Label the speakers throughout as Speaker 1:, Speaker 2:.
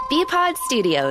Speaker 1: BPod Studios.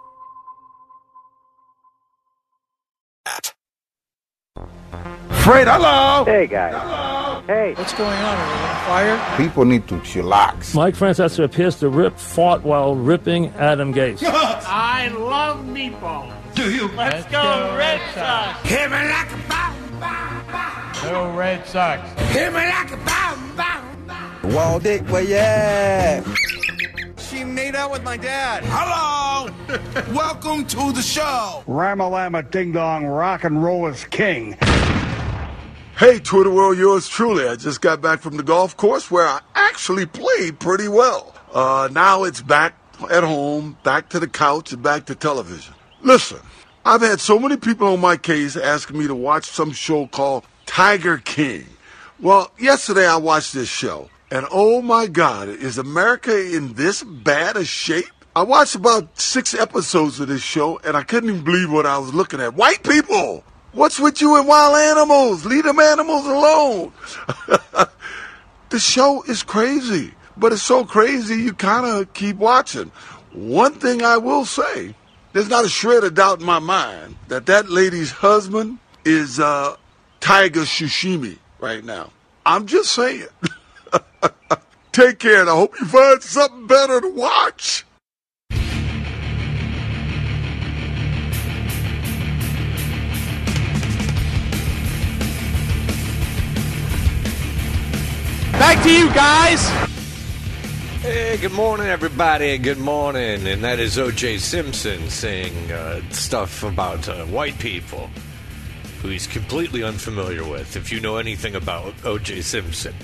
Speaker 2: Fred, hello.
Speaker 3: Hey, guys.
Speaker 2: Hello.
Speaker 3: Hey.
Speaker 4: What's going on? Are we on fire?
Speaker 2: People need to chillax.
Speaker 5: Mike Francesa appears to rip fought while ripping Adam Gase.
Speaker 6: I love meatballs.
Speaker 2: Do you?
Speaker 6: Let's go Red Sox.
Speaker 2: Hit me like a bomb.
Speaker 6: Go Red Sox.
Speaker 2: Hit me like a bomb.
Speaker 7: Wall Dick, where you at?
Speaker 8: She made out with my dad.
Speaker 2: Hello. Welcome to the show.
Speaker 9: Ramalama Ding Dong, rock and roll is king.
Speaker 10: Hey, Twitter world, yours truly. I just got back from the golf course where I actually played pretty well. Now it's back at home, back to the couch, and back to television. Listen, I've had so many people on my case asking me to watch some show called Tiger King. Well, yesterday I watched this show, and oh my God, is America in this bad a shape? I watched about 6 episodes of this show, and I couldn't even believe what I was looking at. White people! What's with you and wild animals? Leave them animals alone. The show is crazy, but it's so crazy you kind of keep watching. One thing I will say, there's not a shred of doubt in my mind that lady's husband is Tiger Shushimi right now. I'm just saying. Take care, and I hope you find something better to watch.
Speaker 6: Back to you guys.
Speaker 11: Hey, good morning, everybody. Good morning. And that is O.J. Simpson saying stuff about white people who he's completely unfamiliar with. If you know anything about O.J. Simpson,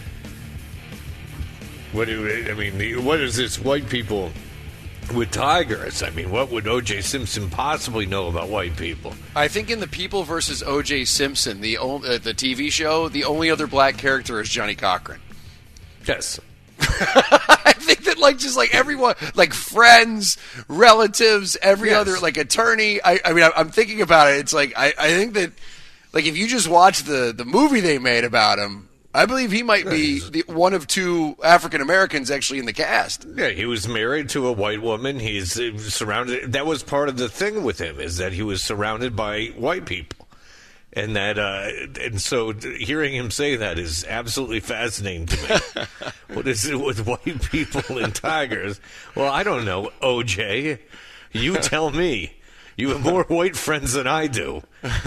Speaker 11: what is this white people with tigers? I mean, what would O.J. Simpson possibly know about white people?
Speaker 12: I think in the People versus O.J. Simpson, the TV show, the only other black character is Johnny Cochran.
Speaker 11: Yes.
Speaker 12: I think that everyone, like friends, relatives, every other attorney. I'm thinking about it. It's like I think that if you just watch the movie they made about him, I believe he might be one of 2 African Americans actually in the cast. Yeah,
Speaker 11: he was married to a white woman. He's surrounded. That was part of the thing with him, is that he was surrounded by white people. And that, and so hearing him say that is absolutely fascinating to me. What is it with white people and tigers? Well, I don't know, OJ. You tell me. You have more white friends than I do.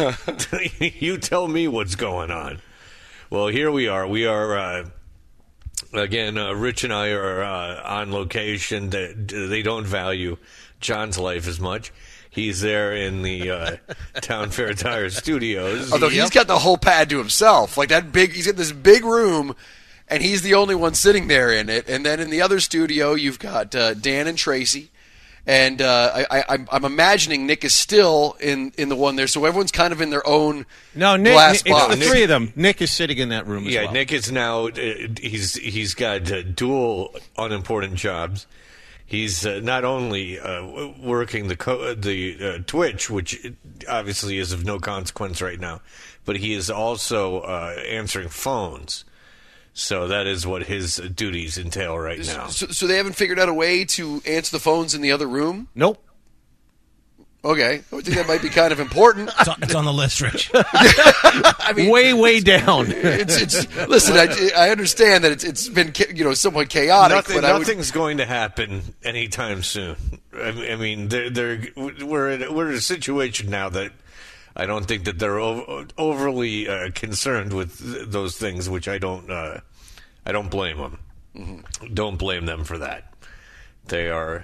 Speaker 11: You tell me what's going on. Well, here we are. We are, again, Rich and I are on location. They don't value John's life as much. He's there in the Town Fair Tire Studios.
Speaker 12: Although he's got the whole pad to himself. He's got this big room, and he's the only one sitting there in it. And then in the other studio, you've got Dan and Tracy. And I'm imagining Nick is still in the one there. So everyone's kind of in their own glass box.
Speaker 4: It's the 3 of them. Nick is sitting in that room as well.
Speaker 11: Yeah, Nick is now, he's got dual unimportant jobs. He's not only working the Twitch, which obviously is of no consequence right now, but he is also answering phones. So that is what his duties entail right now.
Speaker 12: So they haven't figured out a way to answer the phones in the other room?
Speaker 4: Nope.
Speaker 12: Okay. I think that might be kind of important.
Speaker 13: It's on the list, Rich.
Speaker 4: I mean, way down.
Speaker 12: Listen, I understand that it's been somewhat chaotic.
Speaker 11: Nothing's going to happen anytime soon. I mean, we're in a situation now that I don't think that they're overly concerned with those things, which I don't blame them. Mm-hmm. Don't blame them for that. They are,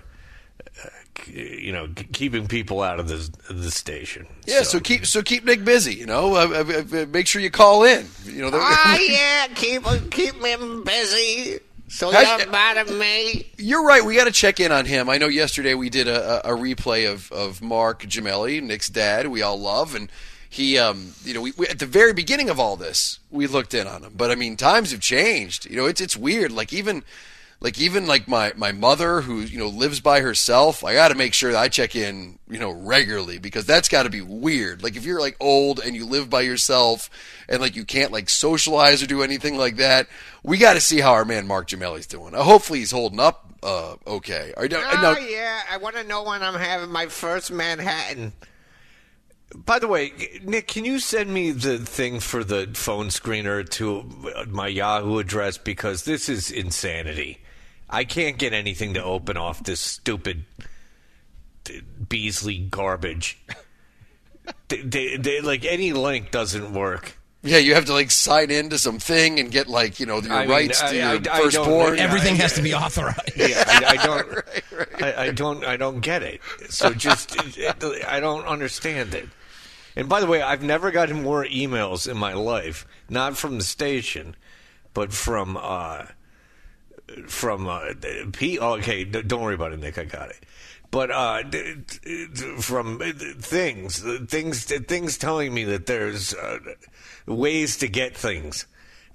Speaker 11: keeping people out of the station.
Speaker 12: Yeah, so keep Nick busy. Make sure you call in.
Speaker 8: Keep him busy. So you don't bother me.
Speaker 12: You're right. We got to check in on him. I know yesterday we did a replay of Mark Gemelli, Nick's dad, we all love, and he, we at the very beginning of all this, we looked in on him. But I mean, times have changed. It's weird. Like even Like even like my mother who, lives by herself, I got to make sure that I check in, regularly, because that's got to be weird. Like if you're like old and you live by yourself and like you can't like socialize or do anything like that, we got to see how our man Mark Gemelli's doing. Hopefully he's holding up okay.
Speaker 8: Yeah, I want to know when I'm having my first Manhattan.
Speaker 11: By the way, Nick, can you send me the thing for the phone screener to my Yahoo address? Because this is insanity. I can't get anything to open off this stupid Beasley garbage. Like, any link doesn't work.
Speaker 12: Yeah, you have to like sign into something and get like your rights to your firstborn.
Speaker 1: Everything has to be authorized.
Speaker 11: Yeah, I don't. I don't get it. So just I don't understand it. And by the way, I've never gotten more emails in my life, not from the station, but from Pete. Okay, don't worry about it, Nick. I got it. But from things telling me that there's ways to get things.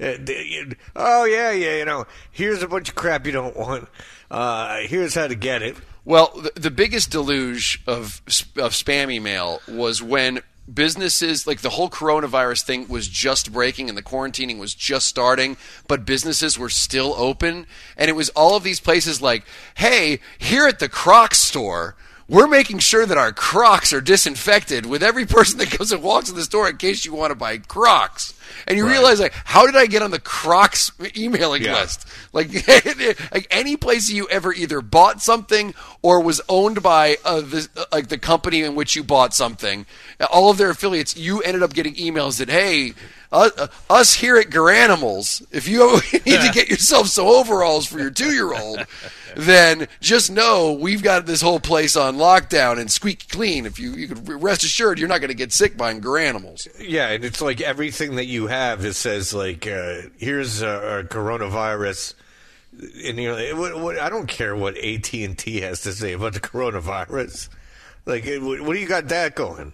Speaker 11: Oh yeah, here's a bunch of crap you don't want. Here's how to get it.
Speaker 12: Well, the biggest deluge of spam email was when businesses, like the whole coronavirus thing was just breaking and the quarantining was just starting, but businesses were still open. And it was all of these places like, hey, here at the Crocs store, we're making sure that our Crocs are disinfected with every person that goes and walks in the store in case you want to buy Crocs. And you realize, like, how did I get on the Crocs emailing list? Like any place you ever either bought something or was owned by the company in which you bought something, all of their affiliates, you ended up getting emails that, hey, us here at Garanimals, if you need to get yourself some overalls for your 2-year-old, then just know we've got this whole place on lockdown and squeaky clean. If you could rest assured you're not going to get sick buying Garanimals.
Speaker 11: Yeah, and it's like everything that you have, it says like, here's a coronavirus. And I don't care what AT&T has to say about the coronavirus. Like, what do you got that going?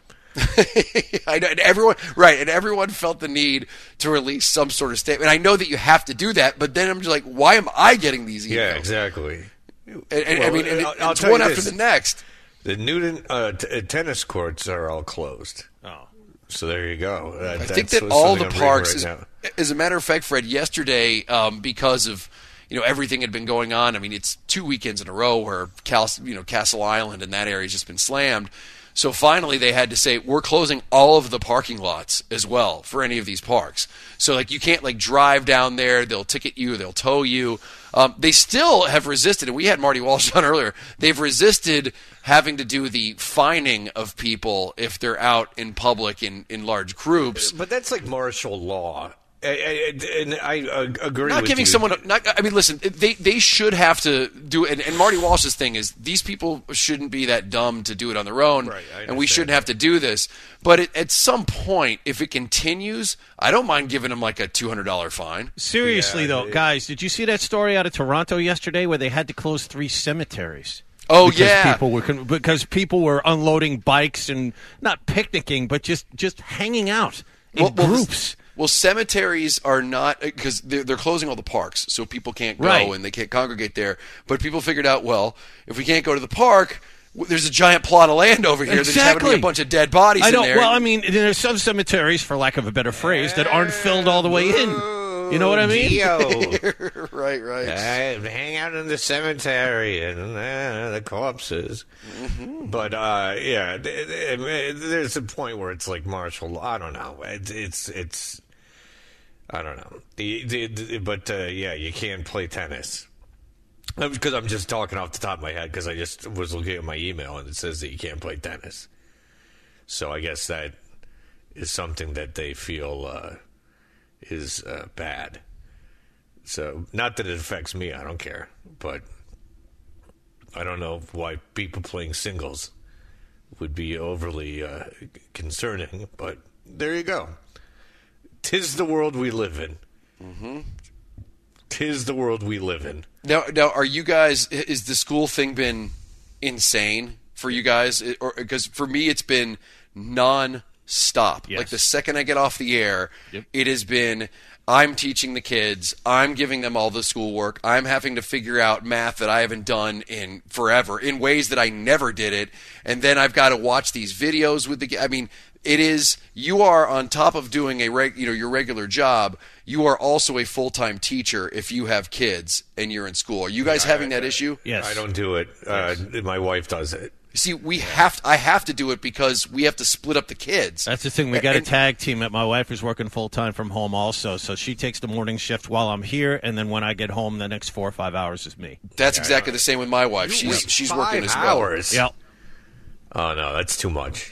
Speaker 12: I know, and everyone felt the need to release some sort of statement. I know that you have to do that, but then I'm just like, why am I getting these emails?
Speaker 11: Yeah, exactly.
Speaker 12: It's one after the next.
Speaker 11: The Newton tennis courts are all closed. Oh, so there you go.
Speaker 12: I think that all the parks, as a matter of fact, Fred, yesterday, because of everything had been going on. I mean, it's 2 weekends in a row where Castle Island and that area has just been slammed. So finally they had to say, we're closing all of the parking lots as well for any of these parks. So like you can't like drive down there. They'll ticket you. They'll tow you. They still have resisted, and we had Marty Walsh on earlier. They've resisted having to do the fining of people if they're out in public in large groups.
Speaker 11: But that's like martial law. And I agree
Speaker 12: not
Speaker 11: with
Speaker 12: giving
Speaker 11: you.
Speaker 12: someone I mean, listen, they should have to do it. And Marty Walsh's thing is these people shouldn't be that dumb to do it on their own,
Speaker 11: right,
Speaker 12: and we shouldn't have to do this. But at some point, if it continues, I don't mind giving them like a $200 fine.
Speaker 4: Seriously, though, guys, did you see that story out of Toronto yesterday where they had to close 3 cemeteries?
Speaker 12: Oh,
Speaker 4: because people were unloading bikes and not picnicking, but just hanging out in groups.
Speaker 12: Well, cemeteries are not, because they're closing all the parks, so people can't go and they can't congregate there. But people figured out, well, if we can't go to the park, there's a giant plot of land over here that's having a bunch of dead bodies in there.
Speaker 4: Well, I mean, there's some cemeteries, for lack of a better phrase, that aren't filled all the way in. You know what I mean?
Speaker 12: Right.
Speaker 11: Hang out in the cemetery and the corpses. Mm-hmm. But, there's a point where it's like martial law. I don't know. It's I don't know. But you can't play tennis. Because I'm just talking off the top of my head because I just was looking at my email and it says that you can't play tennis. So I guess that is something that they feel is bad. So not that it affects me, I don't care. But I don't know why people playing singles would be overly concerning. But there you go. 'Tis the world we live in. Mm-hmm. 'Tis the world we live in.
Speaker 12: Now, are you guys? Is the school thing been insane for you guys? Or because for me, it's been non-stop.
Speaker 4: Yes.
Speaker 12: Like the second I get off the air, it has been. I'm teaching the kids. I'm giving them all the schoolwork. I'm having to figure out math that I haven't done in forever in ways that I never did it. And then I've got to watch these videos with the. I mean, it is. You are on top of doing your regular job. You are also a full-time teacher if you have kids and you're in school. Are you guys having that issue?
Speaker 4: Yes.
Speaker 11: I don't do it. My wife does it.
Speaker 12: See, I have to do it because we have to split up the kids.
Speaker 4: That's the thing. We got a tag team. My wife is working full time from home also, so she takes the morning shift while I'm here, and then when I get home, the next 4 or 5 hours is me.
Speaker 12: That's exactly the same with my wife. She's working as well.
Speaker 11: 5 hours.
Speaker 4: Yep.
Speaker 11: Oh no, that's too much.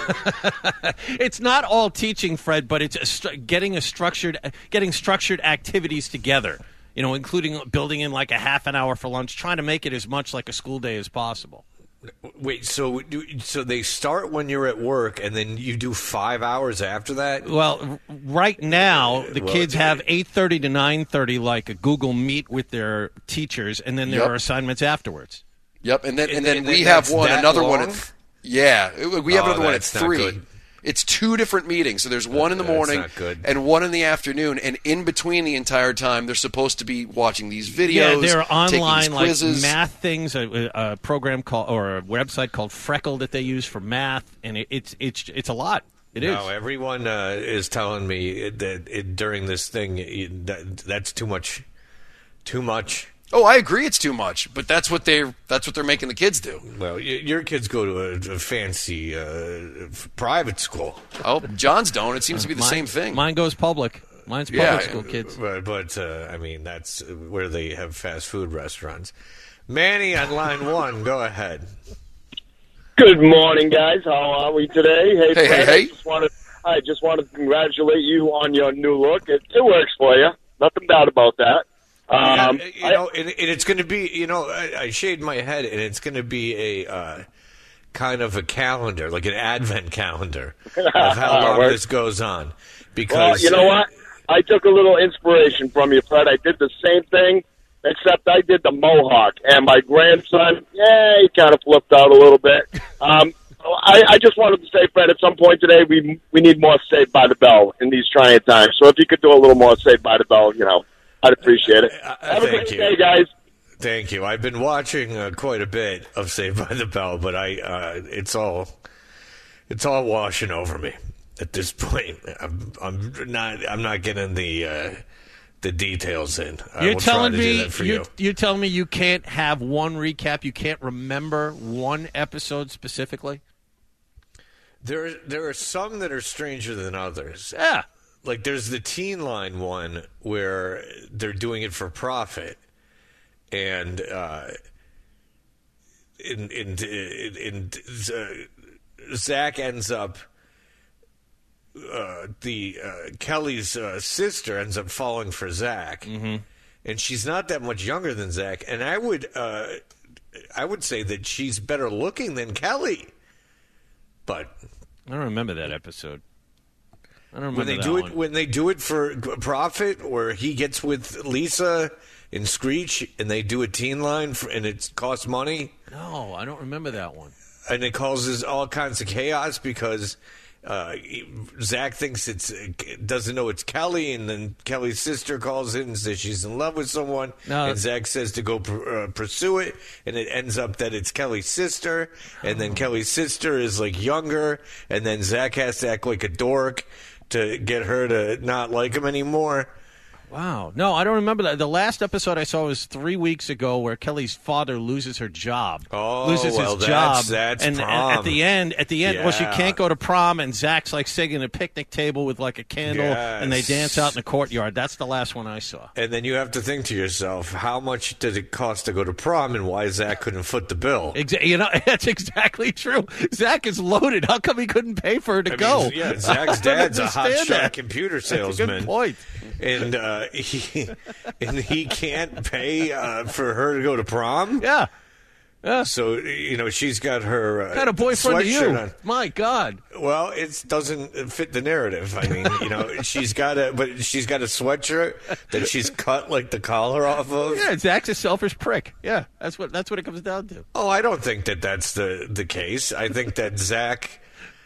Speaker 4: It's not all teaching, Fred, but it's getting structured activities together. You know, including building in like a half an hour for lunch, trying to make it as much like a school day as possible.
Speaker 11: Wait, so they start when you're at work, and then you do 5 hours after that?
Speaker 4: Well, right now the kids have 8:30 to 9:30, like a Google Meet with their teachers, and then there are assignments afterwards.
Speaker 12: Yep, and then we have another one at we have another one at 3. It's 2 different meetings. So there's one in the morning and one in the afternoon, and in between the entire time, they're supposed to be watching these videos.
Speaker 4: Yeah, they're online like
Speaker 12: quizzes.
Speaker 4: math things. A program called or a website called Freckle that they use for math, and it's a lot. It is.
Speaker 11: No, everyone is telling me that during this thing that's too much. Too much.
Speaker 12: Oh, I agree it's too much, but that's what they're making the kids do.
Speaker 11: Well, your kids go to a fancy private school.
Speaker 12: Oh, John's don't. It seems to be the same thing.
Speaker 4: Mine goes public. Mine's public school kids.
Speaker 11: But I mean, that's where they have fast food restaurants. Manny on line 1, go ahead.
Speaker 1: Good morning, guys. How are we today? Hey, Fred,
Speaker 12: hey.
Speaker 1: I just want to congratulate you on your new look. It works for you. Nothing doubt about that.
Speaker 11: It's going to be, I shaved my head, and it's going to be a kind of a calendar, like an advent calendar of how long this goes on. Because
Speaker 1: well, you know what? I took a little inspiration from you, Fred. I did the same thing, except I did the mohawk, and my grandson, he kind of flipped out a little bit. I just wanted to say, Fred, at some point today, we need more Saved by the Bell in these trying times. So if you could do a little more Saved by the Bell, I'd appreciate it. Have a great day, guys.
Speaker 11: Thank you. I've been watching quite a bit of Saved by the Bell, but it's all washing over me at this point. I'm not getting the details in.
Speaker 4: You're telling me you're telling me you can't have one recap. You can't remember one episode specifically.
Speaker 11: There are some that are stranger than others.
Speaker 4: Yeah.
Speaker 11: Like there's the Teen Line one where they're doing it for profit, and Zach ends up Kelly's sister ends up falling for Zach, and she's not that much younger than Zach, and I would say that she's better looking than Kelly, but
Speaker 4: I don't remember that episode. I don't
Speaker 11: when they do it for profit, or he gets with Lisa in Screech and they do a Teen Line and it costs money.
Speaker 4: No, I don't remember that one.
Speaker 11: And it causes all kinds of chaos because Zach thinks doesn't know it's Kelly, and then Kelly's sister calls in and says she's in love with someone, and Zach says to go pursue it, and it ends up that it's Kelly's sister, and then Kelly's sister is like younger, and then Zach has to act like a dork to get her to not like him anymore.
Speaker 4: Wow. No, I don't remember that. The last episode I saw was 3 weeks ago where Kelly's father loses her job. Loses his job.
Speaker 11: That's
Speaker 4: and
Speaker 11: prom.
Speaker 4: At the end, well, she can't go to prom, and Zach's like sitting at a picnic table with like a candle, and they dance out in the courtyard. That's the last one I saw.
Speaker 11: And then you have to think to yourself, how much did it cost to go to prom, and why Zach couldn't foot the bill?
Speaker 4: That's exactly true. Zach is loaded. How come he couldn't pay for her to go?
Speaker 11: Yeah, Zach's dad's a hotshot computer salesman.
Speaker 4: That's a good point.
Speaker 11: And he can't pay for her to go to prom.
Speaker 4: Yeah.
Speaker 11: So she's got her
Speaker 4: what kind of boyfriend are you?
Speaker 11: On.
Speaker 4: My God.
Speaker 11: Well, it doesn't fit the narrative. I mean, she's got a sweatshirt that she's cut like the collar off of.
Speaker 4: Yeah, Zach's a selfish prick. Yeah, that's what it comes down to.
Speaker 11: Oh, I don't think that that's the case. I think that Zach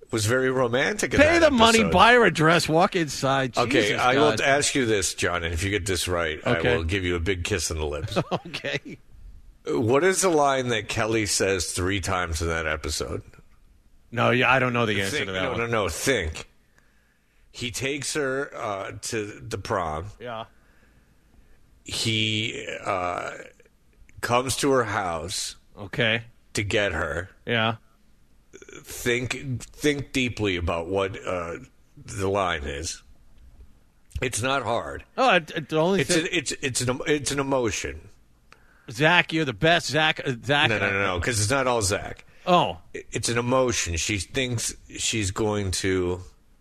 Speaker 11: was very romantic. In
Speaker 4: Pay
Speaker 11: that
Speaker 4: the money,
Speaker 11: episode.
Speaker 4: buy her a dress, walk inside.
Speaker 11: Okay,
Speaker 4: Jesus,
Speaker 11: I
Speaker 4: God.
Speaker 11: will ask you this, John, and if you get this right,
Speaker 4: Okay.
Speaker 11: I will give you a big kiss on the lips.
Speaker 4: Okay.
Speaker 11: What is the line that Kelly says 3 times in that episode?
Speaker 4: No, yeah, I don't know the answer to that one.
Speaker 11: No. Think. He takes her to the prom.
Speaker 4: Yeah.
Speaker 11: He comes to her house.
Speaker 4: Okay.
Speaker 11: To get her.
Speaker 4: Yeah.
Speaker 11: Think deeply about what the line is. It's not hard.
Speaker 4: Oh, the only thing.
Speaker 11: It's an emotion.
Speaker 4: Zach, you're the best. Zach.
Speaker 11: No, because it's not all Zach.
Speaker 4: Oh.
Speaker 11: It's an emotion. She thinks she's going to...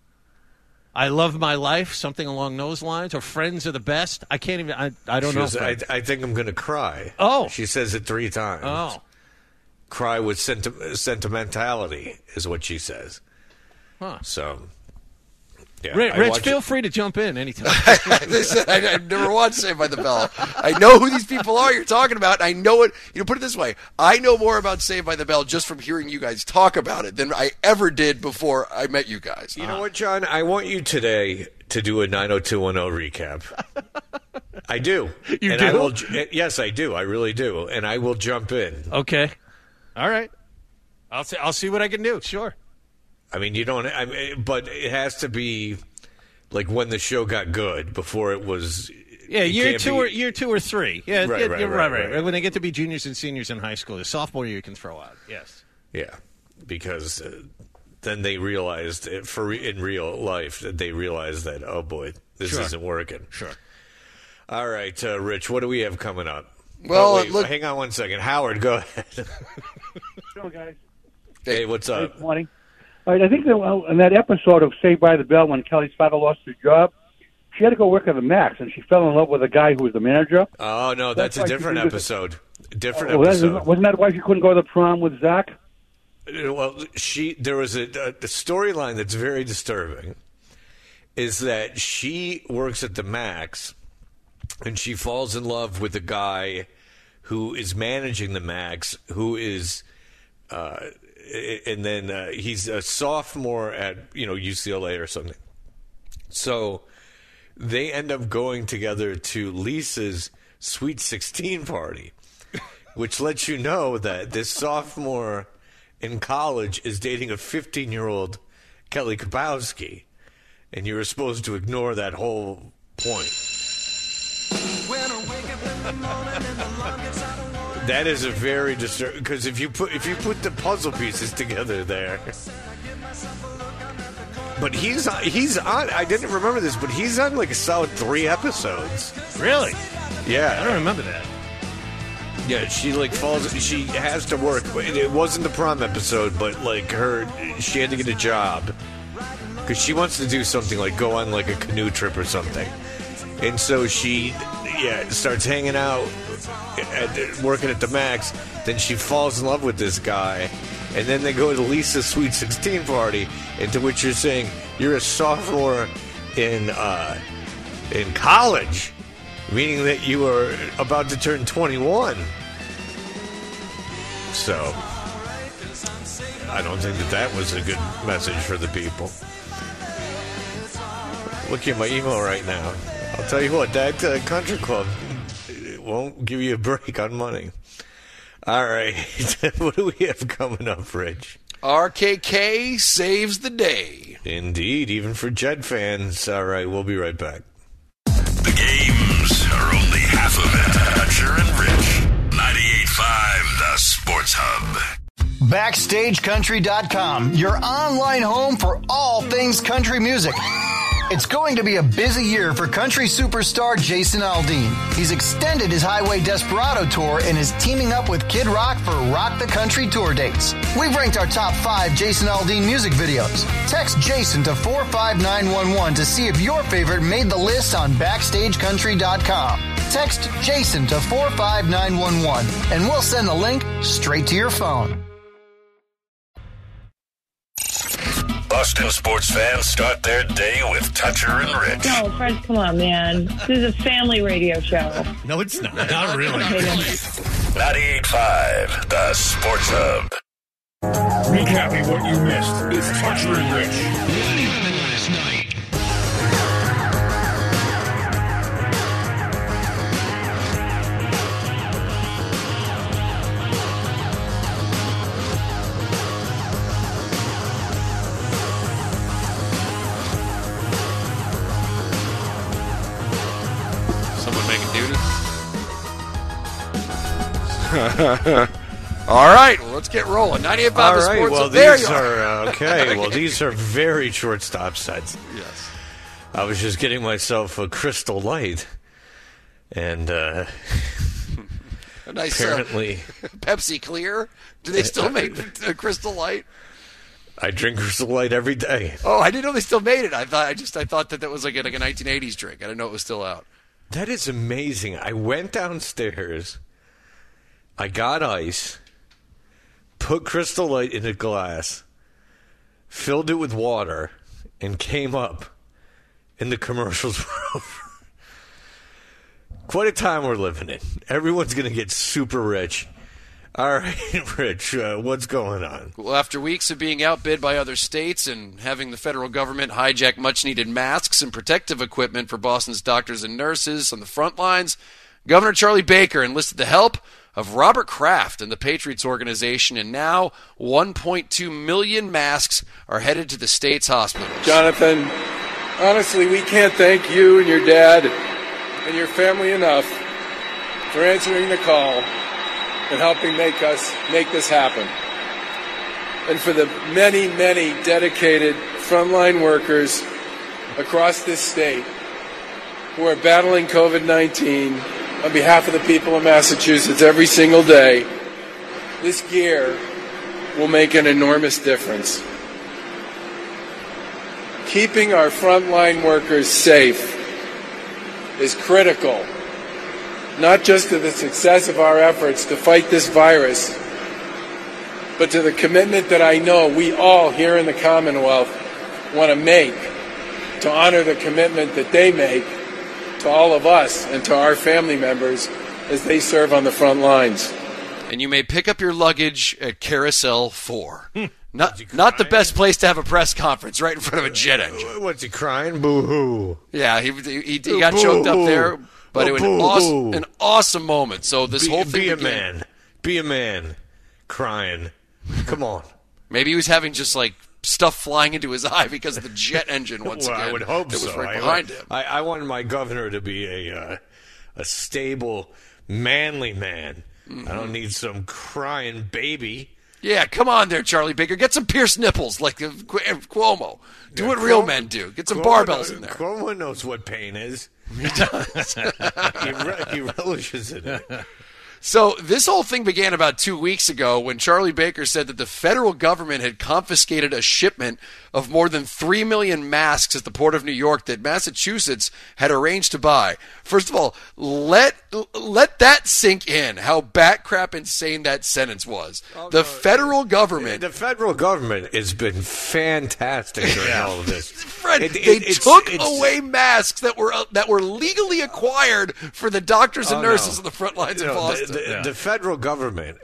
Speaker 4: I love my life, something along those lines, or friends are the best. I can't even, I don't know.
Speaker 11: I think I'm going to cry.
Speaker 4: Oh.
Speaker 11: She says it 3 times.
Speaker 4: Oh.
Speaker 11: Cry with sentimentality is what she says.
Speaker 4: Huh.
Speaker 11: So... Yeah,
Speaker 4: Rich, feel free to jump in anytime.
Speaker 12: Listen, I've never watched Saved by the Bell. I know who these people are you're talking about. I know it. Put it this way. I know more about Saved by the Bell just from hearing you guys talk about it than I ever did before I met you guys.
Speaker 11: You know what, John? I want you today to do a 90210 recap. I do.
Speaker 4: You do?
Speaker 11: Yes, I do. I really do. And I will jump in.
Speaker 4: Okay. All right. I'll see what I can do. Sure.
Speaker 11: I mean, you don't. But it has to be like when the show got good before it was.
Speaker 4: Yeah, year 2 or 3. Yeah,
Speaker 11: Right.
Speaker 4: right. When they get to be juniors and seniors in high school, the sophomore year you can throw out. Yes.
Speaker 11: Yeah, because then they realized in real life that they realized that this isn't working.
Speaker 4: Sure.
Speaker 11: All right, Rich, what do we have coming up?
Speaker 12: Well,
Speaker 11: hang on one second. Howard, go ahead.
Speaker 9: Hello, guys.
Speaker 11: Hey, what's up?
Speaker 9: Good morning. All right, I think that in that episode of Saved by the Bell, when Kelly's father lost his job, she had to go work at the Max, and she fell in love with a guy who was the manager.
Speaker 11: Oh, no, that's a different episode. Different
Speaker 9: episode. Wasn't that why she couldn't go to the prom with Zach?
Speaker 11: Well, there was a storyline that's very disturbing, is that she works at the Max, and she falls in love with a guy who is managing the Max, who is... and then he's a sophomore at UCLA or something. So they end up going together to Lisa's Sweet 16 party, which lets you know that this sophomore in college is dating a 15-year-old Kelly Kapowski, and you were supposed to ignore that whole point. That is a very disturbing, because if you put the puzzle pieces together there, but he's on. I didn't remember this, but he's on like a solid 3 episodes.
Speaker 4: Really?
Speaker 11: Yeah,
Speaker 4: I don't remember that.
Speaker 11: Yeah, she falls. She has to work. It wasn't the prom episode, but she had to get a job because she wants to do something like go on like a canoe trip or something, and so she starts hanging out. Working at the Max, then she falls in love with this guy, and then they go to Lisa's Sweet 16 party, into which you're saying you're a sophomore in college, meaning that you are about to turn 21. So I don't think that was a good message for the people. Looking at my email right now, I'll tell you what, that country club won't give you a break on money. All right. What do we have coming up, Rich?
Speaker 12: RKK saves the day.
Speaker 11: Indeed, even for Jet fans. All right, we'll be right back.
Speaker 3: The games are only half of it. Dutcher and Rich. 98.5, the Sports Hub.
Speaker 13: BackstageCountry.com, your online home for all things country music. It's going to be a busy year for country superstar Jason Aldean. He's extended his Highway Desperado tour and is teaming up with Kid Rock for Rock the Country tour dates. We've ranked our top 5 Jason Aldean music videos. Text Jason to 45911 to see if your favorite made the list on BackstageCountry.com. Text Jason to 45911 and we'll send the link straight to your phone.
Speaker 3: Boston sports fans start their day with Toucher and Rich.
Speaker 14: No, Fred, come on, man. This is a family radio show.
Speaker 4: No, it's not. Not really.
Speaker 3: 98.5, the Sports Hub.
Speaker 2: Recapping what you missed. It's Toucher and Rich.
Speaker 3: What happened last night?
Speaker 12: Someone make a dude. All right, well, let's get rolling. 98.5
Speaker 11: All
Speaker 12: The
Speaker 11: right,
Speaker 12: Sports.
Speaker 11: well,
Speaker 12: There
Speaker 11: these
Speaker 12: you
Speaker 11: are okay. Well, these are very short-stop sets.
Speaker 12: Yes.
Speaker 11: I was just getting myself a Crystal Light, and
Speaker 12: A nice
Speaker 11: apparently
Speaker 12: Pepsi Clear. Do they still make the Crystal Light?
Speaker 11: I drink Crystal Light every day.
Speaker 12: Oh, I didn't know they still made it. I thought that was like a 1980s drink. I didn't know it was still out.
Speaker 11: That is amazing. I went downstairs, I got ice, put Crystal Light in a glass, filled it with water, and came up, and the commercials were over. Quite a time we're living in. Everyone's going to get super rich. All right, Rich, what's going on?
Speaker 12: Well, after weeks of being outbid by other states and having the federal government hijack much-needed masks and protective equipment for Boston's doctors and nurses on the front lines, Governor Charlie Baker enlisted the help of Robert Kraft and the Patriots organization, and now 1.2 million masks are headed to the state's hospitals.
Speaker 15: Jonathan, honestly, we can't thank you and your dad and your family enough for answering the call and helping make this happen. And for the many, many dedicated frontline workers across this state who are battling COVID-19 on behalf of the people of Massachusetts every single day, this gear will make an enormous difference. Keeping our frontline workers safe is critical, not just to the success of our efforts to fight this virus, but to the commitment that I know we all here in the Commonwealth want to make to honor the commitment that they make to all of us and to our family members as they serve on the front lines.
Speaker 12: And you may pick up your luggage at Carousel 4. Not the best place to have a press conference, right in front of a jet engine.
Speaker 11: What's he crying? Boo-hoo.
Speaker 12: Yeah, he got choked up there, but it was an awesome moment. So this whole thing
Speaker 11: Be a man. Be a man. Crying. Come on.
Speaker 12: Maybe he was having just like stuff flying into his eye because of the jet engine once again.
Speaker 11: I would hope
Speaker 12: that
Speaker 11: so.
Speaker 12: was right behind him.
Speaker 11: I wanted my governor to be a stable, manly man. Mm-hmm. I don't need some crying baby.
Speaker 12: Yeah, come on there, Charlie Baker. Get some pierced nipples like Cuomo. Do what real men do. Get some barbells in there.
Speaker 11: Cuomo knows what pain is.
Speaker 12: He does.
Speaker 11: he relishes in it.
Speaker 12: So this whole thing began about 2 weeks ago when Charlie Baker said that the federal government had confiscated a shipment of more than 3 million masks at the Port of New York that Massachusetts had arranged to buy. First of all, let that sink in, how bat-crap insane that sentence was. The federal government
Speaker 11: has been fantastic during all of this.
Speaker 12: Fred, they took away masks that were legally acquired for the doctors and nurses on the front lines of Boston.
Speaker 11: The federal government,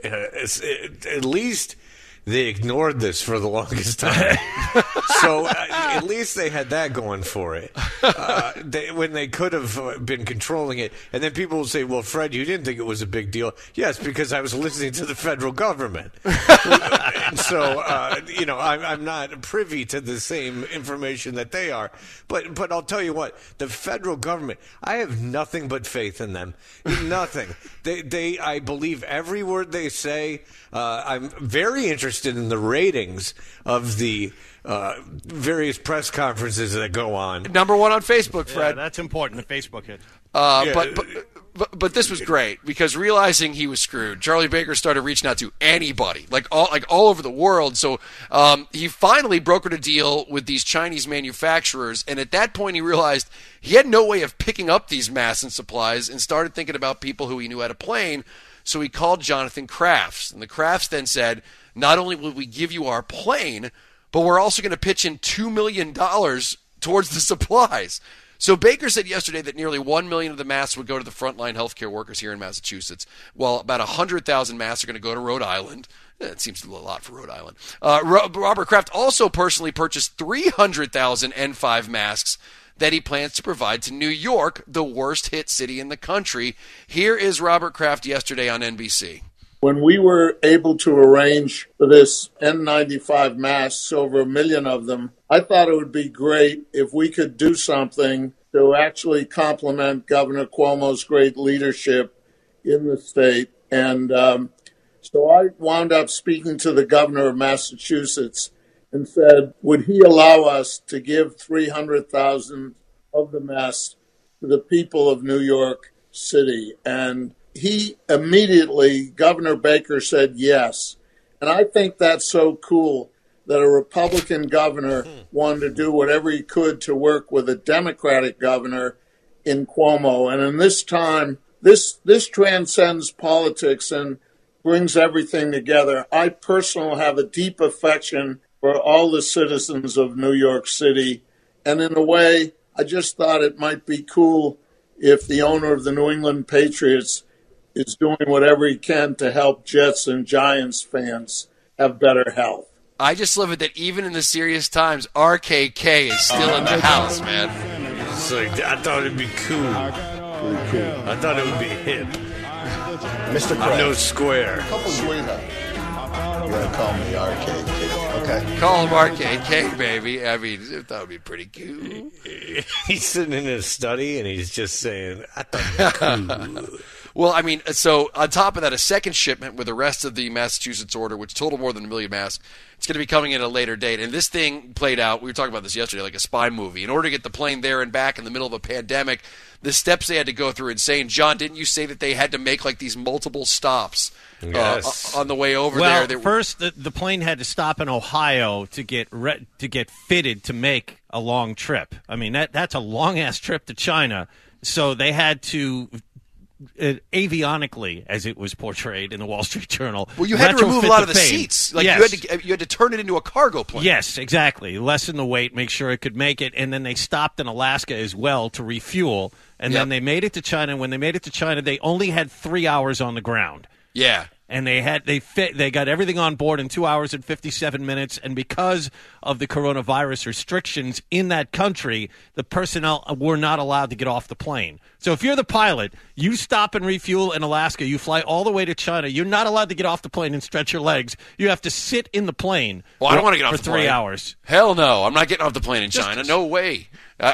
Speaker 11: at least they ignored this for the longest time. So at least they had that going for it. When they could have been controlling it. And then people will say, well, Fred, you didn't think it was a big deal. Yes, because I was listening to the federal government. And so, I'm not privy to the same information that they are. But I'll tell you what, the federal government, I have nothing but faith in them. Nothing. I believe every word they say. I'm very interested in the ratings of the various press conferences that go on.
Speaker 12: Number one on Facebook, Fred.
Speaker 4: Yeah, that's important, the Facebook hit.
Speaker 12: But this was great because realizing he was screwed, Charlie Baker started reaching out to anybody, like all over the world. So he finally brokered a deal with these Chinese manufacturers, and at that point he realized he had no way of picking up these masks and supplies, and started thinking about people who he knew had a plane. So he called Jonathan Crafts, and the Crafts then said, not only will we give you our plane, but we're also going to pitch in $2 million towards the supplies. So Baker said yesterday that nearly 1 million of the masks would go to the frontline healthcare workers here in Massachusetts, while about 100,000 masks are going to go to Rhode Island. It seems a lot for Rhode Island. Robert Kraft also personally purchased 300,000 N95 masks that he plans to provide to New York, the worst hit city in the country. Here is Robert Kraft yesterday on NBC.
Speaker 16: When we were able to arrange for this N95 masks, over 1 million of them, I thought it would be great if we could do something to actually complement Governor Cuomo's great leadership in the state. And so I wound up speaking to the governor of Massachusetts and said, would he allow us to give 300,000 of the masks to the people of New York City? And he immediately, Governor Baker, said yes. And I think that's so cool that a Republican governor wanted to do whatever he could to work with a Democratic governor in Cuomo. And in this time, this transcends politics and brings everything together. I personally have a deep affection for all the citizens of New York City. And in a way, I just thought it might be cool if the owner of the New England Patriots is doing whatever he can to help Jets and Giants fans have better health.
Speaker 12: I just love it that even in the serious times, RKK is still in the house, man.
Speaker 11: It's like, I thought it'd be cool. I thought it would be hip.
Speaker 17: Mr.
Speaker 11: I'm no square.
Speaker 17: Sweetheart. You're going to call me RKK. Okay.
Speaker 12: Call him RKK, baby. I mean, that would be pretty cool.
Speaker 11: He's sitting in his study and he's just saying, I thought it'd be cool.
Speaker 12: Well, I mean, so on top of that, a second shipment with the rest of the Massachusetts order, which totaled more than 1 million masks, it's going to be coming in at a later date. And this thing played out, we were talking about this yesterday, like a spy movie. In order to get the plane there and back in the middle of a pandemic, the steps they had to go through insane. John, didn't you say that they had to make like these multiple stops on the way over there?
Speaker 4: Well, first, the plane had to stop in Ohio to get fitted to make a long trip. I mean, that's a long-ass trip to China. So they had to... avionically, as it was portrayed in the Wall Street Journal.
Speaker 12: Well, you had to remove a lot of the seats. Like
Speaker 4: yes.
Speaker 12: you had to turn it into a cargo plane.
Speaker 4: Yes, exactly. Lessen the weight, make sure it could make it, and then they stopped in Alaska as well to refuel. And then they made it to China. When they made it to China, they only had 3 hours on the ground.
Speaker 12: Yeah.
Speaker 4: And they got everything on board in 2 hours and 57 minutes. And because of the coronavirus restrictions in that country, the personnel were not allowed to get off the plane. So if you're the pilot, you stop and refuel in Alaska, you fly all the way to China, you're not allowed to get off the plane and stretch your legs. You have to sit in the plane
Speaker 12: I don't want to get off
Speaker 4: for
Speaker 12: the plane.
Speaker 4: 3 hours.
Speaker 12: Hell no. I'm not getting off the plane in China. No way.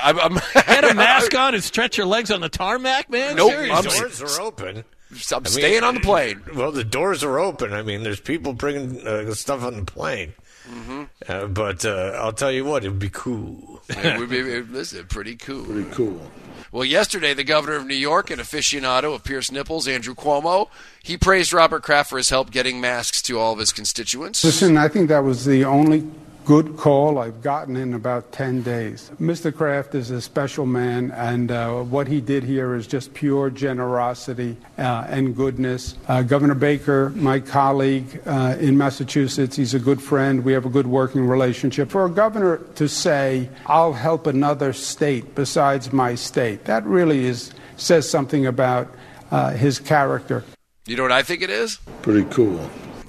Speaker 4: Get a mask on and stretch your legs on the tarmac, man?
Speaker 12: Nope.
Speaker 11: The doors are open.
Speaker 12: I'm staying on the plane.
Speaker 11: Well, the doors are open. I mean, there's people bringing stuff on the plane. Mm-hmm. But I'll tell you what, it would be cool.
Speaker 12: It would be, listen, pretty cool.
Speaker 17: Pretty cool.
Speaker 12: Well, yesterday, the governor of New York and aficionado of Pierce Nipples, Andrew Cuomo, he praised Robert Kraft for his help getting masks to all of his constituents.
Speaker 18: Listen, I think that was the only good call I've gotten in about 10 days. Mr. Kraft is a special man, and what he did here is just pure generosity and goodness. Governor Baker, my colleague in Massachusetts, he's a good friend. We have a good working relationship. For a governor to say, I'll help another state besides my state, that really says something about his character.
Speaker 12: You know what I think it is?
Speaker 17: Pretty cool.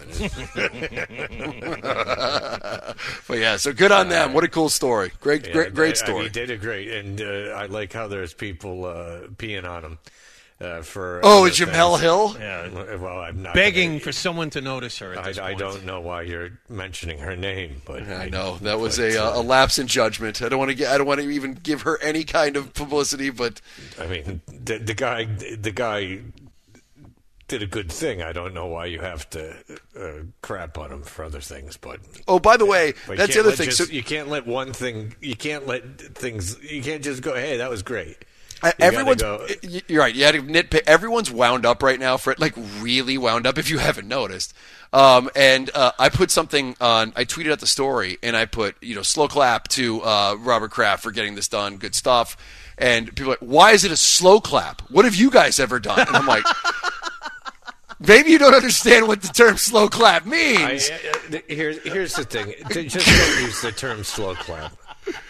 Speaker 12: But yeah, so good on them. What a cool story. Great story.
Speaker 11: He did it great, and I like how there's people peeing on him. For
Speaker 12: Jamel Hill?
Speaker 11: Yeah, well, I'm not
Speaker 4: begging for someone to notice her at this
Speaker 11: I
Speaker 4: point.
Speaker 11: don't know why you're mentioning her name, but
Speaker 12: I know that was a lapse in judgment. I don't want to even give her any kind of publicity, but
Speaker 11: I mean, the guy did a good thing. I don't know why you have to crap on him for other things, but
Speaker 12: by the way, that's the other thing.
Speaker 11: So you can't let one thing. You can't just go, hey, that was great.
Speaker 12: You're right. You had to nitpick. Everyone's wound up right now, really wound up. If you haven't noticed, I put something on. I tweeted out the story, and I put slow clap to Robert Kraft for getting this done. Good stuff. And people are like, why is it a slow clap? What have you guys ever done? And I'm like, maybe you don't understand what the term slow clap means.
Speaker 11: Here's the thing. Just don't use the term slow clap.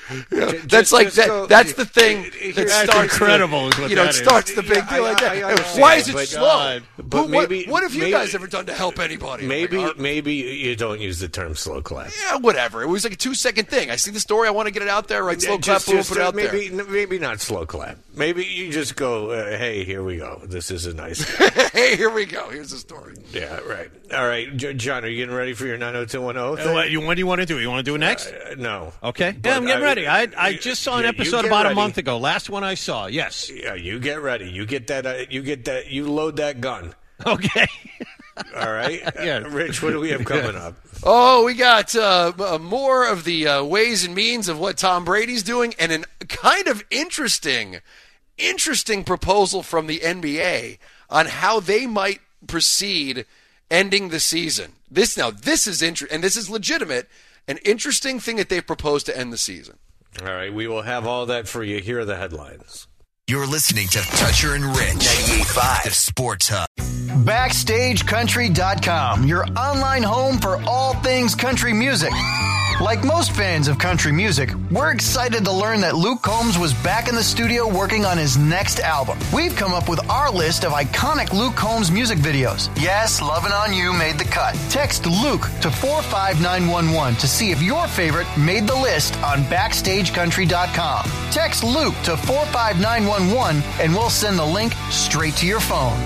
Speaker 12: That's like that. That's the thing that starts.
Speaker 4: Incredible, is what
Speaker 12: it
Speaker 4: that
Speaker 12: starts
Speaker 4: is.
Speaker 12: the big deal like that. Why is it slow? But what have you guys ever done to help anybody?
Speaker 11: Maybe you don't use the term slow clap.
Speaker 12: Yeah, whatever. It was like a 2-second thing. I see the story. I want to get it out there. Right, slow clap. Boom, put it out there.
Speaker 11: Maybe not slow clap. Maybe you just go, hey, here we go. This is a nice
Speaker 12: Hey, here we go. Here's the story.
Speaker 11: Yeah, right. All right, John, are you getting ready for your 90210?
Speaker 4: What do you want to do? You want to do it next?
Speaker 11: No.
Speaker 4: Okay. Yeah, I'm getting ready. I just saw an episode about a month ago. Last one I saw. Yes.
Speaker 11: Yeah, you get ready. You get that. You load that gun.
Speaker 4: Okay.
Speaker 11: All right.
Speaker 4: Yeah.
Speaker 11: Rich, what do we have coming up?
Speaker 12: Oh, we got more of the ways and means of what Tom Brady's doing, and an kind of interesting proposal from the NBA on how they might proceed ending the season. This is interesting, and this is legitimate. An interesting thing that they've proposed to end the season.
Speaker 11: All right, we will have all that for you. Here are the headlines.
Speaker 3: You're listening to Toucher and Rich, 98.5 The Sports Hub.
Speaker 13: BackstageCountry.com, your online home for all things country music. Like most fans of country music, we're excited to learn that Luke Combs was back in the studio working on his next album. We've come up with our list of iconic Luke Combs music videos. Yes, Lovin' On You made the cut. Text Luke to 45911 to see if your favorite made the list on BackstageCountry.com. Text Luke to 45911 and we'll send the link straight to your phone.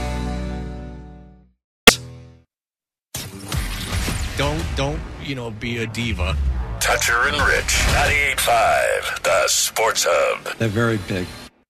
Speaker 4: Don't be a diva.
Speaker 3: Toucher and Rich, 98.5 The Sports Hub.
Speaker 19: They're very big.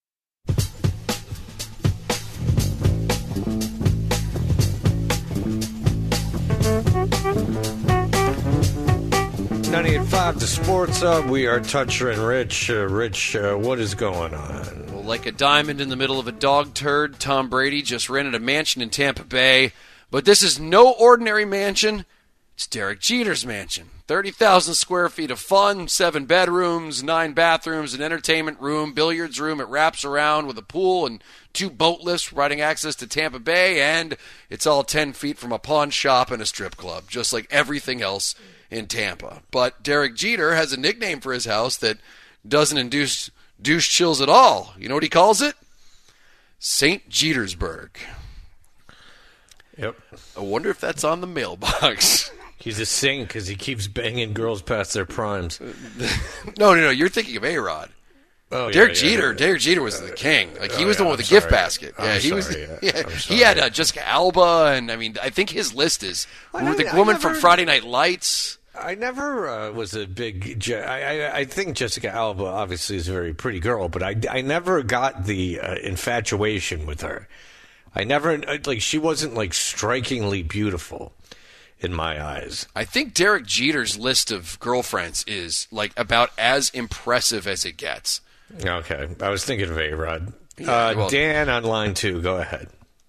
Speaker 11: .5 The Sports Hub. We are Toucher and Rich. Rich, what is going on?
Speaker 12: Well, like a diamond in the middle of a dog turd, Tom Brady just rented a mansion in Tampa Bay. But this is no ordinary mansion. It's Derek Jeter's mansion. 30,000 square feet of fun, 7 bedrooms, 9 bathrooms, an entertainment room, billiards room. It wraps around with a pool and 2 boat lifts providing access to Tampa Bay, and it's all 10 feet from a pawn shop and a strip club, just like everything else in Tampa. But Derek Jeter has a nickname for his house that doesn't induce douche chills at all. You know what he calls it? St. Jetersburg.
Speaker 11: Yep.
Speaker 12: I wonder if that's on the mailbox.
Speaker 11: He's a saint because he keeps banging girls past their primes.
Speaker 12: No. You're thinking of A-Rod.
Speaker 11: Oh,
Speaker 12: Derek Jeter was the king. He was the one with the gift basket. Yeah, he was. He had Jessica Alba, and I think his list is the woman from Friday Night Lights.
Speaker 11: I never was a big. I think Jessica Alba obviously is a very pretty girl, but I never got the infatuation with her. I never she wasn't strikingly beautiful in my eyes.
Speaker 12: I think Derek Jeter's list of girlfriends is about as impressive as it gets.
Speaker 11: Okay, I was thinking of A-Rod.
Speaker 12: Yeah,
Speaker 11: Dan on line 2, go ahead.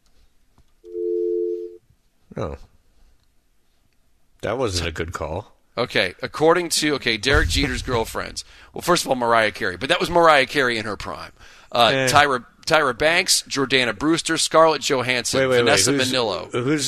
Speaker 11: Oh, that wasn't a good call.
Speaker 12: Okay, according to Derek Jeter's girlfriends. Well, first of all, Mariah Carey, but that was Mariah Carey in her prime. Tyra Banks, Jordana Brewster, Scarlett Johansson, Vanessa Minnillo.
Speaker 11: Who's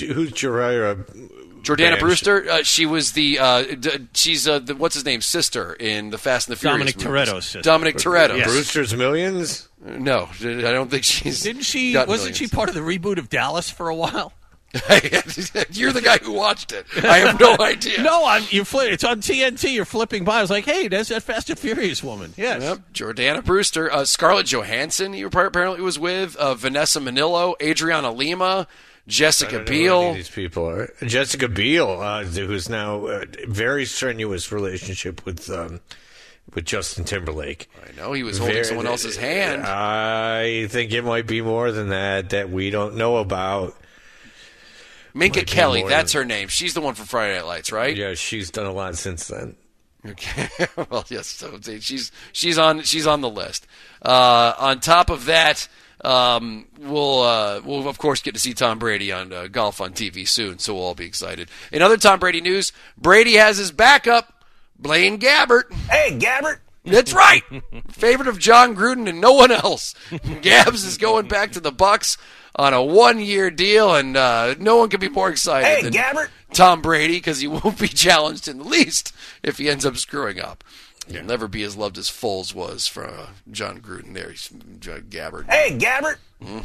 Speaker 12: Jordana Brewster? She was she's what's his name, sister in the Fast and the Furious.
Speaker 4: Dominic Toretto's sister.
Speaker 12: Dominic Toretto.
Speaker 11: Yes. Brewster's Millions?
Speaker 12: No, I don't think she's.
Speaker 4: Didn't she? Wasn't she part of the reboot of Dallas for a while?
Speaker 12: You're the guy who watched it. I have no idea.
Speaker 4: No, it's on TNT. You're flipping by. I was like, hey, there's that Fast and Furious woman. Yes.
Speaker 12: Yep. Jordana Brewster. Scarlett Johansson, you apparently was with. Vanessa Minnillo. Adriana Lima. Jessica Biel.
Speaker 11: These people are. Jessica Biel, who's now a very strenuous relationship with Justin Timberlake.
Speaker 12: I know. He was holding someone else's hand.
Speaker 11: I think it might be more than that we don't know about.
Speaker 12: Minka Kelly, that's her name. She's the one from Friday Night Lights, right?
Speaker 11: Yeah, she's done a lot since then.
Speaker 12: Okay, well, yes, so she's on the list. On top of that, we'll of course get to see Tom Brady on Golf on TV soon, so we'll all be excited. In other Tom Brady news, Brady has his backup, Blaine Gabbert.
Speaker 8: Hey, Gabbert.
Speaker 12: That's right. Favorite of John Gruden and no one else. Gabs is going back to the Bucs on a 1-year deal, and no one can be more excited than
Speaker 8: Gabbert.
Speaker 12: Tom Brady, because he won't be challenged in the least if he ends up screwing up. He'll never be as loved as Foles was for John Gruden there. He's Gabbard.
Speaker 8: Hey, Gabbard!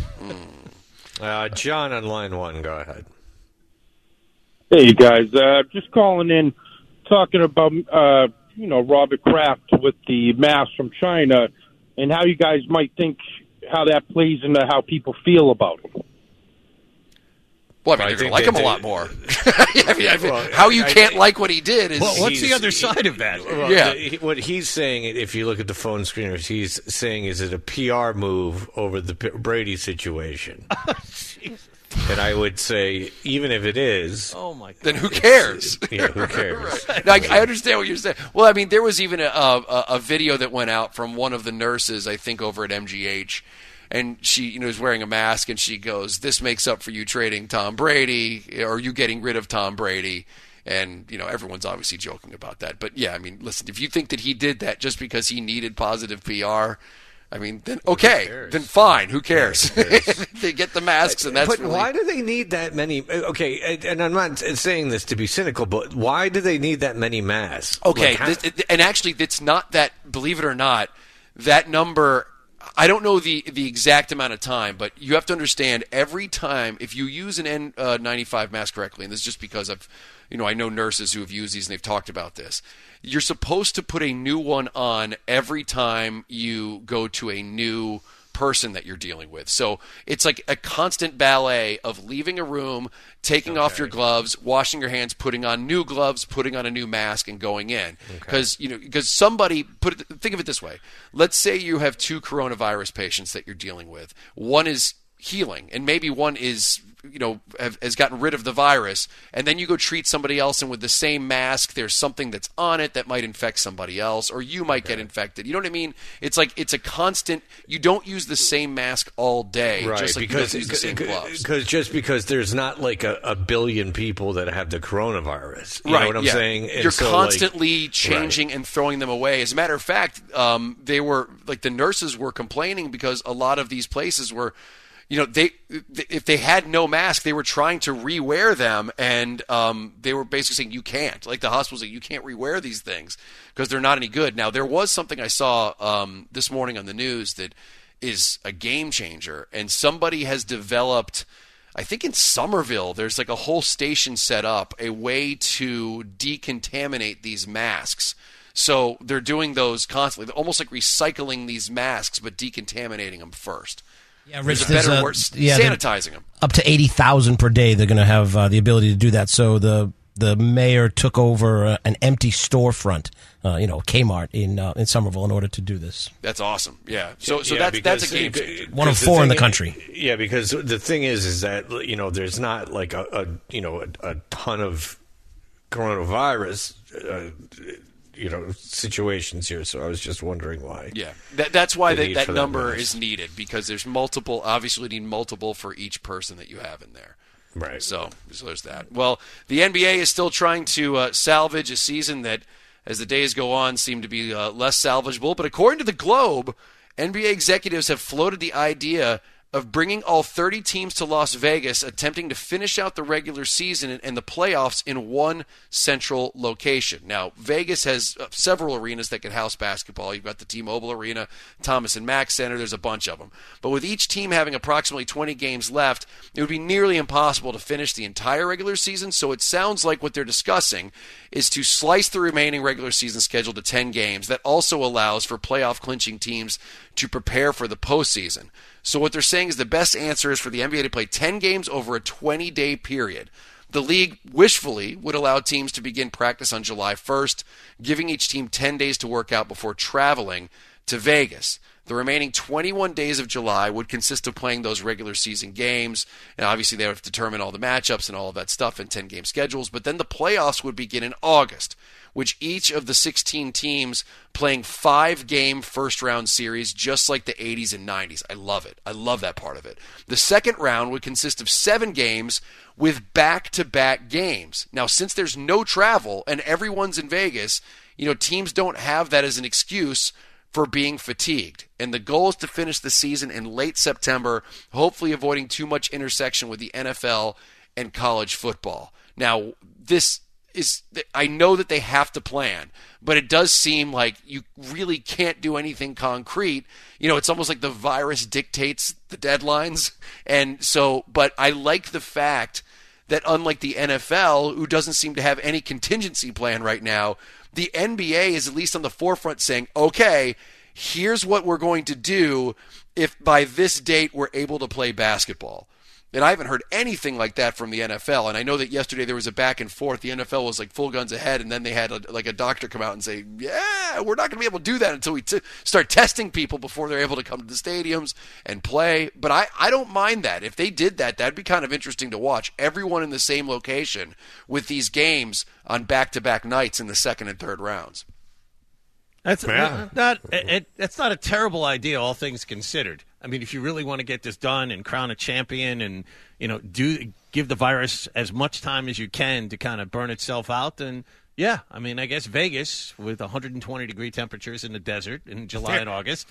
Speaker 12: Mm-hmm.
Speaker 11: John on line 1, go ahead.
Speaker 19: Hey, you guys. Just calling in, talking about, Robert Kraft with the mask from China and how you guys might think how that plays into how people feel about him.
Speaker 12: Well, I mean, they're going to like him a lot more. How you can't like what he did is...
Speaker 4: Well, what's the other side of that?
Speaker 11: Well, what he's saying, if you look at the phone screeners, he's saying, is it a PR move over the Brady situation? And I would say, even if it is...
Speaker 4: Oh, my God.
Speaker 12: Then who cares?
Speaker 11: Who cares?
Speaker 12: Right. Now, I understand what you're saying. Well, I mean, there was even a video that went out from one of the nurses, I think, over at MGH, and she is wearing a mask, and she goes, this makes up for you trading Tom Brady, or you getting rid of Tom Brady. And, everyone's obviously joking about that. But, yeah, I mean, listen, if you think that he did that just because he needed positive PR... I mean, then okay, then fine. Who cares? They get the masks, and that's.
Speaker 11: But why do they need that many? Okay, and I'm not saying this to be cynical, but why do they need that many masks?
Speaker 12: Okay, and actually, it's not that. Believe it or not, that number. I don't know the exact amount of time, but you have to understand every time if you use an N95 mask correctly, and this is just because I know nurses who have used these and they've talked about this. You're supposed to put a new one on every time you go to a new person that you're dealing with. So it's like a constant ballet of leaving a room, taking off your gloves, washing your hands, putting on new gloves, putting on a new mask, and going in. Because somebody think of it this way. Let's say you have 2 coronavirus patients that you're dealing with. One is healing, and maybe one is has gotten rid of the virus, and then you go treat somebody else, and with the same mask, there's something that's on it that might infect somebody else, or you might get infected. You know what I mean? It's like it's a constant. You don't use the same mask all day,
Speaker 11: right?
Speaker 12: Just like
Speaker 11: because
Speaker 12: you don't use the same gloves.
Speaker 11: Because there's not like a billion people that have the coronavirus. You
Speaker 12: right?
Speaker 11: know what I'm saying? And
Speaker 12: You're
Speaker 11: so,
Speaker 12: constantly changing and throwing them away. As a matter of fact, they were like the nurses were complaining because a lot of these places were. If they had no mask, they were trying to rewear them, and they were basically saying you can't. Like the hospital saying you can't rewear these things because they're not any good. Now there was something I saw this morning on the news that is a game changer, and somebody has developed. I think in Somerville, there's like a whole station set up, a way to decontaminate these masks. So they're doing those constantly, almost like recycling these masks, but decontaminating them first.
Speaker 20: Yeah, Rich,
Speaker 12: there's a better word, sanitizing them.
Speaker 20: Up to 80,000 per day, they're going to have the ability to do that. So the mayor took over an empty storefront, Kmart in Somerville, in order to do this.
Speaker 12: That's awesome. Yeah. So that's a game changer.
Speaker 20: One of 4 in the country.
Speaker 11: Yeah, because the thing is that there's not like a ton of coronavirus. Situations here, so I was just wondering why.
Speaker 12: Yeah, that's why that number is needed, because there's multiple. Obviously, you need multiple for each person that you have in there.
Speaker 11: Right.
Speaker 12: So there's that. Well, the NBA is still trying to salvage a season that, as the days go on, seem to be less salvageable. But according to the Globe, NBA executives have floated the idea of bringing all 30 teams to Las Vegas, attempting to finish out the regular season and the playoffs in one central location. Now, Vegas has several arenas that can house basketball. You've got the T-Mobile Arena, Thomas and Mack Center. There's a bunch of them. But with each team having approximately 20 games left, it would be nearly impossible to finish the entire regular season. So it sounds like what they're discussing is to slice the remaining regular season schedule to 10 games. That also allows for playoff clinching teams to prepare for the postseason. So what they're saying is the best answer is for the NBA to play 10 games over a 20-day period. The league wishfully would allow teams to begin practice on July 1st, giving each team 10 days to work out before traveling to Vegas. The remaining 21 days of July would consist of playing those regular season games, and obviously they would have to determine all the matchups and all of that stuff in 10-game schedules, but then the playoffs would begin in August, which each of the 16 teams playing 5-game first-round series just like the 80s and 90s. I love it. I love that part of it. The second round would consist of 7 games with back-to-back games. Now, since there's no travel and everyone's in Vegas, teams don't have that as an excuse for being fatigued. And the goal is to finish the season in late September, hopefully avoiding too much intersection with the NFL and college football. Now, this I know that they have to plan, but it does seem like you really can't do anything concrete. It's almost like the virus dictates the deadlines. And so, but I like the fact that unlike the NFL, who doesn't seem to have any contingency plan right now, the NBA is at least on the forefront saying, okay, here's what we're going to do if by this date we're able to play basketball. And I haven't heard anything like that from the NFL. And I know that yesterday there was a back and forth. The NFL was like full guns ahead, and then they had a doctor come out and say, yeah, we're not going to be able to do that until we start testing people before they're able to come to the stadiums and play. But I don't mind that. If they did that, that'd be kind of interesting to watch. Everyone in the same location with these games on back-to-back nights in the second and third rounds.
Speaker 4: That's not a terrible idea, all things considered. I mean, if you really want to get this done and crown a champion and, give the virus as much time as you can to kind of burn itself out, then, yeah, I mean, I guess Vegas with 120-degree temperatures in the desert in July and August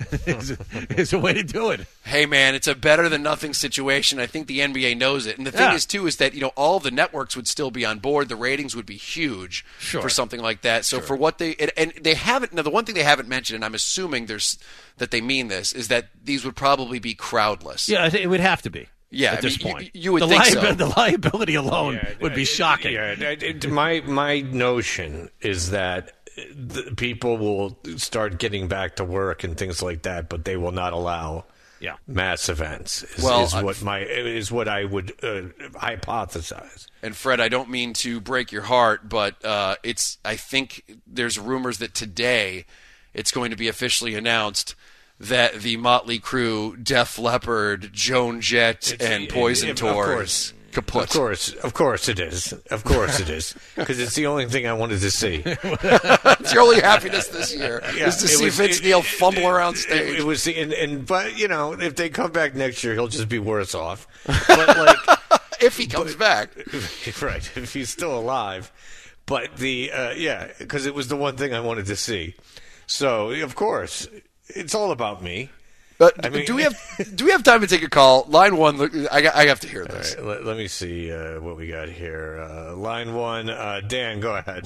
Speaker 4: is a way to do it.
Speaker 12: Hey, man, it's a better-than-nothing situation. I think the NBA knows it. And the thing is, too, is that, all the networks would still be on board. The ratings would be huge for something like that. So for what and they haven't – now, the one thing they haven't mentioned, and I'm assuming that they mean this, is that these would probably be crowdless.
Speaker 4: Yeah, it would have to be.
Speaker 12: Yeah,
Speaker 4: at this point,
Speaker 12: you would think so.
Speaker 4: The liability alone would be shocking.
Speaker 11: My notion is that people will start getting back to work and things like that, but they will not allow mass events. Is what I would hypothesize.
Speaker 12: And Fred, I don't mean to break your heart, but I think there's rumors that today it's going to be officially announced that the Motley Crue, Def Leppard, Joan Jett, and Poison tours kaput.
Speaker 11: Of course it is. Of course it is. Because it's the only thing I wanted to see.
Speaker 12: It's your only happiness this year is to see Vince Neil fumble around stage.
Speaker 11: It was, but if they come back next year, he'll just be worse off. But
Speaker 12: if he comes back,
Speaker 11: right? If he's still alive. But because it was the one thing I wanted to see. So of course. It's all about me.
Speaker 12: But do we have time to take a call? Line one, I have to hear this.
Speaker 11: Right, let me see what we got here. Line one, Dan, go ahead.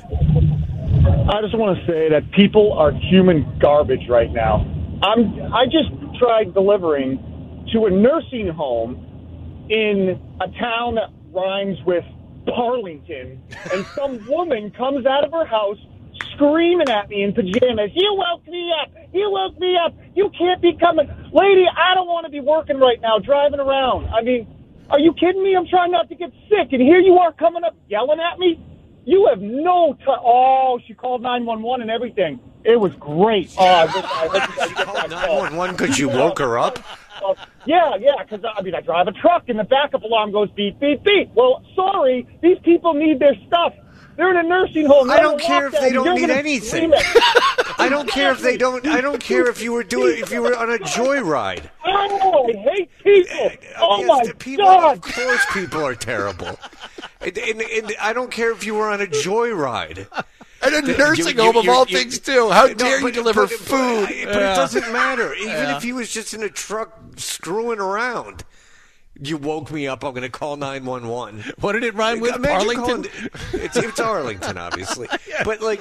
Speaker 21: I just want to say that people are human garbage right now. I just tried delivering to a nursing home in a town that rhymes with Parlington, and some woman comes out of her house screaming at me in pajamas. You woke me up. You woke me up. You can't be coming. Lady, I don't want to be working right now, driving around. I mean, are you kidding me? I'm trying not to get sick, and here you are coming up yelling at me? You have no Oh, she called 911 and everything. It was great. Oh, I
Speaker 11: called 911 because you woke her up?
Speaker 21: Yeah, because, I drive a truck, and the backup alarm goes beep, beep, beep. Well, sorry, these people need their stuff. They're in a nursing home.
Speaker 11: I don't care if they don't need anything. I don't care if they don't. I don't care if you were on a joyride.
Speaker 21: Oh, I hate people. Oh my God!
Speaker 11: Of course, people are terrible. And I don't care if you were on a joyride.
Speaker 12: And a nursing home of all things too. How dare you deliver food?
Speaker 11: But it doesn't matter. Even if he was just in a truck screwing around. You woke me up. I'm going to call 911.
Speaker 4: What did it rhyme with? Arlington?
Speaker 11: It's Arlington, obviously. Yeah.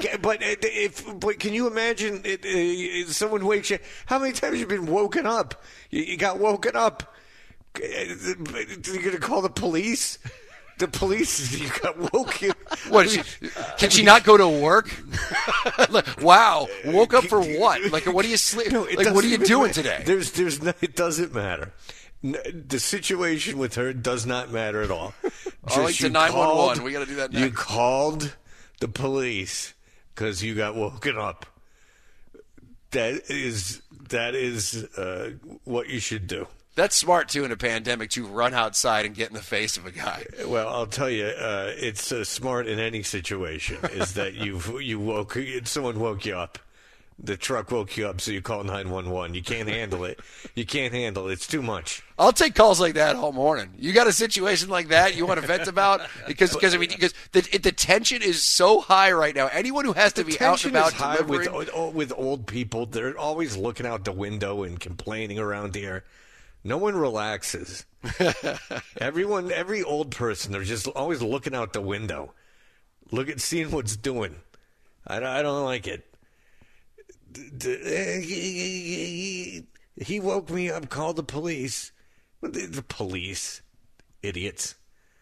Speaker 11: But can you imagine someone wakes you? How many times have you been woken up? You got woken up. You're going to call the police? The police, you got woken.
Speaker 12: What? Can she not go to work? Wow, woke up for what? Like, what are you sleep?
Speaker 11: No,
Speaker 12: what are you doing today?
Speaker 11: There's no, it doesn't matter. The situation with her does not matter at all.
Speaker 12: Arlington 911. We got to do that next.
Speaker 11: You called the police because you got woken up. That is what you should do.
Speaker 12: That's smart, too, in a pandemic, to run outside and get in the face of a guy.
Speaker 11: Well, I'll tell you, it's smart in any situation, is that someone woke you up. The truck woke you up, so you call 911. You can't handle it. It's too much.
Speaker 12: I'll take calls like that all morning. You got a situation like that you want to vent about? Because the tension is so high right now. Anyone who has to be out and about delivering.
Speaker 11: With old people, they're always looking out the window and complaining around here. No one relaxes. Every old person, they're just always looking out the window. Look at seeing what's doing. I don't like it. He woke me up, called the police. The police, idiots.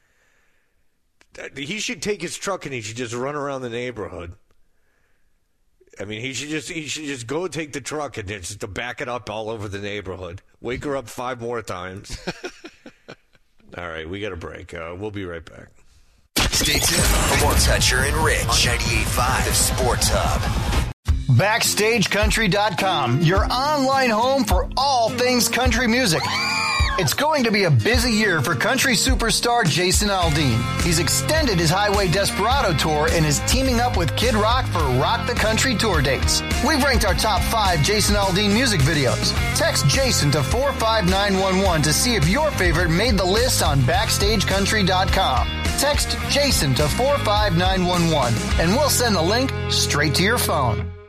Speaker 11: He should take his truck and he should just run around the neighborhood. I mean, he should just go take the truck and just to back it up all over the neighborhood. Wake her up 5 more times. All right, we got a break. We'll be right back.
Speaker 5: Stay tuned for more Toucher and Rich on 98.5 The Sports Hub.
Speaker 13: BackstageCountry.com, your online home for all things country music. It's going to be a busy year for country superstar Jason Aldean. He's extended his Highway Desperado tour and is teaming up with Kid Rock for Rock the Country tour dates. We've ranked our top 5 Jason Aldean music videos. Text Jason to 45911 to see if your favorite made the list on BackstageCountry.com. Text Jason to 45911 and we'll send the link straight to your phone.